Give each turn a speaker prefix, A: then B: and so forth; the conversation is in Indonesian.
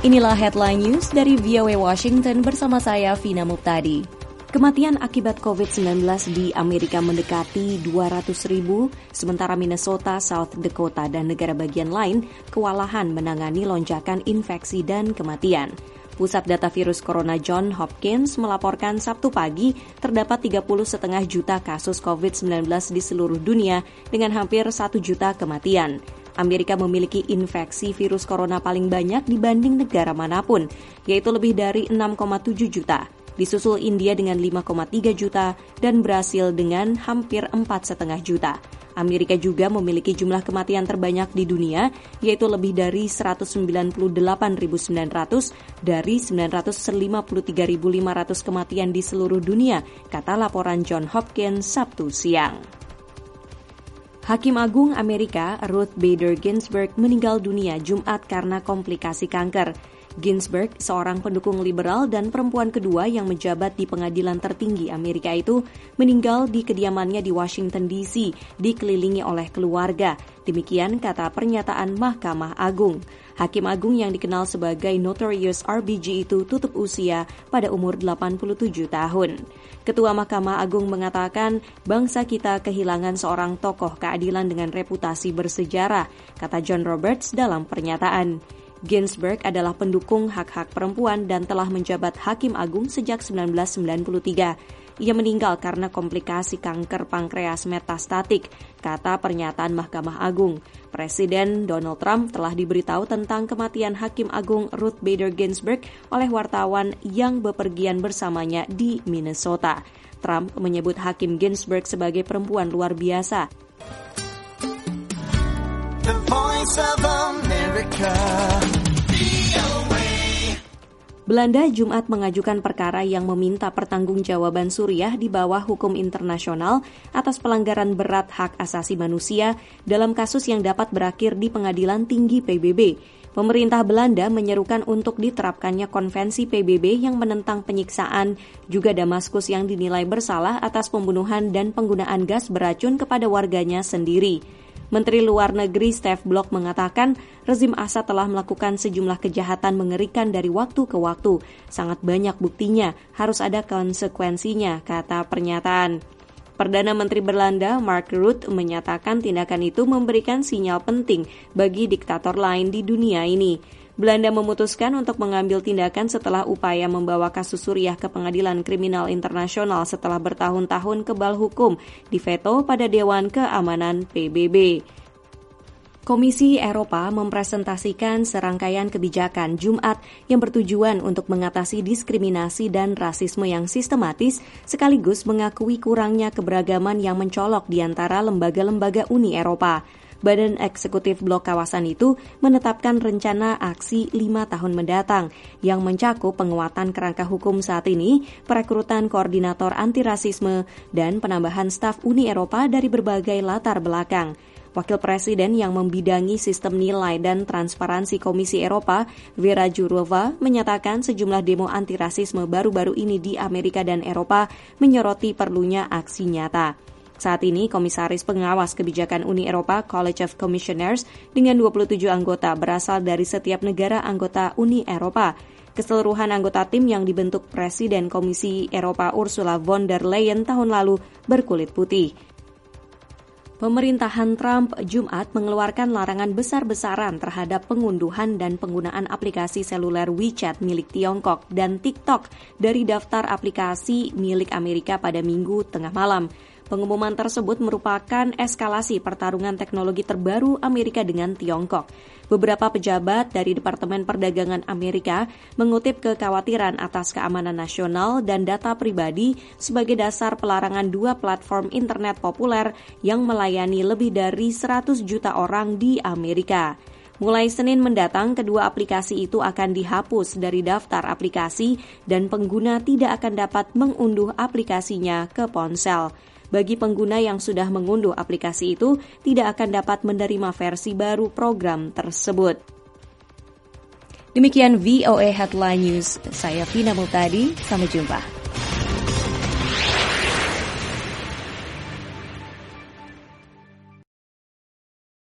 A: Inilah headline news dari VOA Washington bersama saya, Vina Muptadi. Kematian akibat COVID-19 di Amerika mendekati 200.000, sementara Minnesota, South Dakota, dan negara bagian lain kewalahan menangani lonjakan infeksi dan kematian. Pusat Data Virus Corona Johns Hopkins melaporkan Sabtu pagi terdapat 30,5 juta kasus COVID-19 di seluruh dunia dengan hampir 1 juta kematian. Amerika memiliki infeksi virus corona paling banyak dibanding negara manapun, yaitu lebih dari 6,7 juta. Disusul India dengan 5,3 juta dan Brasil dengan hampir 4,5 juta. Amerika juga memiliki jumlah kematian terbanyak di dunia, yaitu lebih dari 198.900 dari 953.500 kematian di seluruh dunia, kata laporan Johns Hopkins Sabtu siang. Hakim Agung Amerika Ruth Bader Ginsburg meninggal dunia Jumat karena komplikasi kanker. Ginsburg, seorang pendukung liberal dan perempuan kedua yang menjabat di pengadilan tertinggi Amerika itu, meninggal di kediamannya di Washington D.C., dikelilingi oleh keluarga. Demikian kata pernyataan Mahkamah Agung. Hakim Agung yang dikenal sebagai Notorious RBG itu tutup usia pada umur 87 tahun. Ketua Mahkamah Agung mengatakan, bangsa kita kehilangan seorang tokoh keadilan dengan reputasi bersejarah, kata John Roberts dalam pernyataan. Ginsburg adalah pendukung hak-hak perempuan dan telah menjabat Hakim Agung sejak 1993. Ia meninggal karena komplikasi kanker pankreas metastatik, kata pernyataan Mahkamah Agung. Presiden Donald Trump telah diberitahu tentang kematian Hakim Agung Ruth Bader Ginsburg oleh wartawan yang bepergian bersamanya di Minnesota. Trump menyebut Hakim Ginsburg sebagai perempuan luar biasa. The Voice of America. Belanda Jumat mengajukan perkara yang meminta pertanggungjawaban Suriah di bawah hukum internasional atas pelanggaran berat hak asasi manusia dalam kasus yang dapat berakhir di Pengadilan Tinggi PBB. Pemerintah Belanda menyerukan untuk diterapkannya konvensi PBB yang menentang penyiksaan, juga Damaskus yang dinilai bersalah atas pembunuhan dan penggunaan gas beracun kepada warganya sendiri. Menteri Luar Negeri Steve Blok mengatakan rezim Assad telah melakukan sejumlah kejahatan mengerikan dari waktu ke waktu. Sangat banyak buktinya, harus ada konsekuensinya, kata pernyataan. Perdana Menteri Belanda Mark Rutte menyatakan tindakan itu memberikan sinyal penting bagi diktator lain di dunia ini. Belanda memutuskan untuk mengambil tindakan setelah upaya membawa kasus Suriah ke Pengadilan Kriminal Internasional setelah bertahun-tahun kebal hukum diveto pada Dewan Keamanan PBB. Komisi Eropa mempresentasikan serangkaian kebijakan Jumat yang bertujuan untuk mengatasi diskriminasi dan rasisme yang sistematis, sekaligus mengakui kurangnya keberagaman yang mencolok di antara lembaga-lembaga Uni Eropa. Badan Eksekutif Blok Kawasan itu menetapkan rencana aksi 5 tahun mendatang yang mencakup penguatan kerangka hukum saat ini, perekrutan koordinator antirasisme, dan penambahan staf Uni Eropa dari berbagai latar belakang. Wakil Presiden yang membidangi sistem nilai dan transparansi Komisi Eropa, Vera Jourova, menyatakan sejumlah demo antirasisme baru-baru ini di Amerika dan Eropa menyoroti perlunya aksi nyata. Saat ini, Komisaris Pengawas Kebijakan Uni Eropa College of Commissioners dengan 27 anggota berasal dari setiap negara anggota Uni Eropa. Keseluruhan anggota tim yang dibentuk Presiden Komisi Eropa Ursula von der Leyen tahun lalu berkulit putih. Pemerintahan Trump Jumat mengeluarkan larangan besar-besaran terhadap pengunduhan dan penggunaan aplikasi seluler WeChat milik Tiongkok dan TikTok dari daftar aplikasi milik Amerika pada Minggu tengah malam. Pengumuman tersebut merupakan eskalasi pertarungan teknologi terbaru Amerika dengan Tiongkok. Beberapa pejabat dari Departemen Perdagangan Amerika mengutip kekhawatiran atas keamanan nasional dan data pribadi sebagai dasar pelarangan 2 platform internet populer yang melayani lebih dari 100 juta orang di Amerika. Mulai Senin mendatang, kedua aplikasi itu akan dihapus dari daftar aplikasi dan pengguna tidak akan dapat mengunduh aplikasinya ke ponsel. Bagi pengguna yang sudah mengunduh aplikasi itu, tidak akan dapat menerima versi baru program tersebut. Demikian VOA Headline News. Saya Vina Muptadi, sampai jumpa.